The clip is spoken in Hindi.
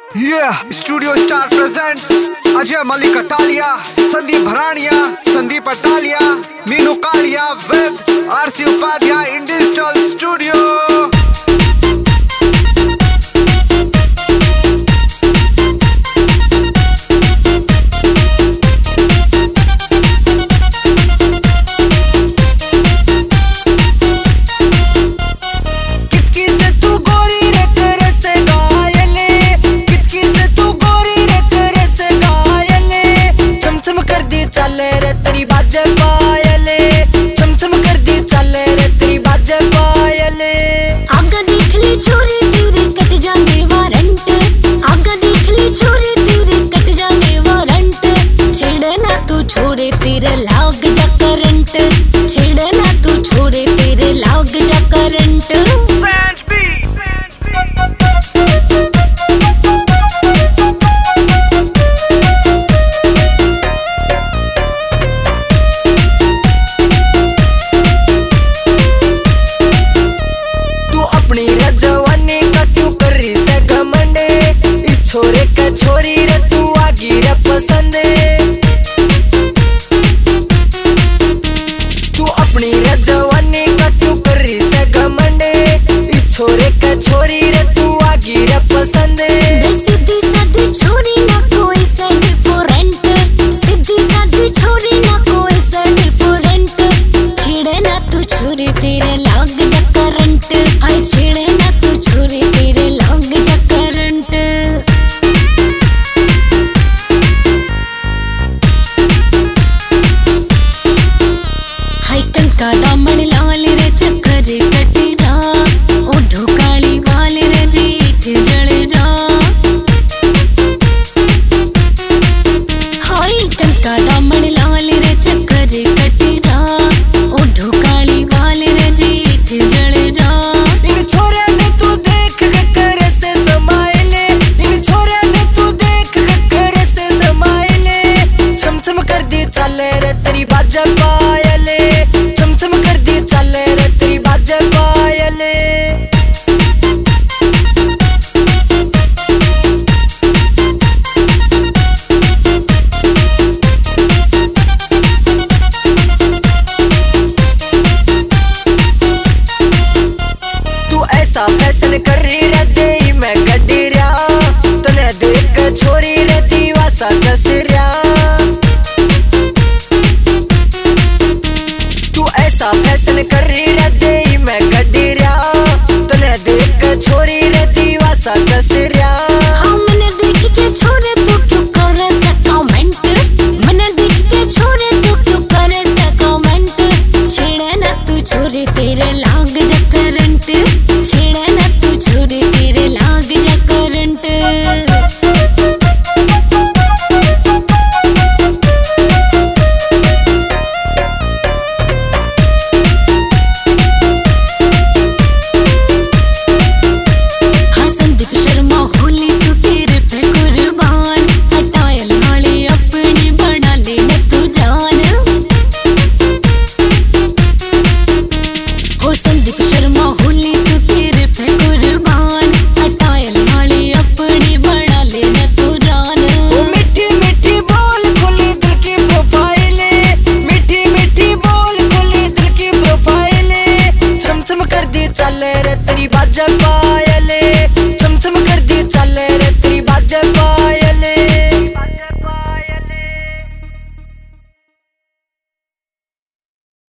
Studio star presents Ajay Malik Atalia, Sandeep Bharania, Sandeep Atalia, Meenu Kalia with RC Upadhyay in digital studio. चले रे तेरी बाजे पायले, चम चम कर दी चले रे तेरी बाजे पायले। आगा देख ले छोरी तेरे कट जाएंगे वारंट, आगा देख ले छोरी तेरे कट जाएंगे वारंट। छेड़े ना तू छोरे तेरे लाग जा करंट, छेड़े ना तू छोरे तेरे लाग जा करंट। जवानी का क्यों कर रही से घमंडे, इस छोरे का छोरी रे तू आगी रे पसंद। तू अपनी रे जवानी का क्यों कर रही से घमंडे, इस छोरे का छोरी रे तू आगी रे पसंद। सीधी सादी छोरी ना कोई सा डिफरेंट, सीधी सादी छोरी ना कोई सा डिफरेंट। छेड़े ना तू छोरी तेरे लाग जा करंट, आई छेड़े ना तू छोरी तेरे लाग जा करंट। हाय कनका दामन लाल रे चक्कर कटी जा, ओढ़ो काली वाल रे जेठ जल जा। हाय कनका दामन लाल रे चक्कर कटी जा, ओढ़ो काली वाल रे जेठ जल जा। इन छोरे ने तू देख के करे से समाइले, इन छोरे ने तू देख के करे से समाइले। चम चम कर दी चले रे तेरी बाजे पायले, चम चम कर दी चले रे तेरी बाजे पायले। ऐसा फैशन कर रही रे दे मैं गड्डी रहा, तने देख छोरी रे दीवासा जस रहा। तू ऐसा फैशन कर रही रे दे मैं गड्डी रहा, तने देख छोरी रे दीवासा जस रहा। हाँ मैंने देख के छोरे तू क्यों कर रहा कमेंट, मैंने देख के छोरे तू क्यों कर रहा कमेंट। छेड़े ना तू छोरे तेरे लाग जा करंट, छेड़े ना तू छोरे तेरे लाग जा करंट। हाँ संदीप शर्मा होली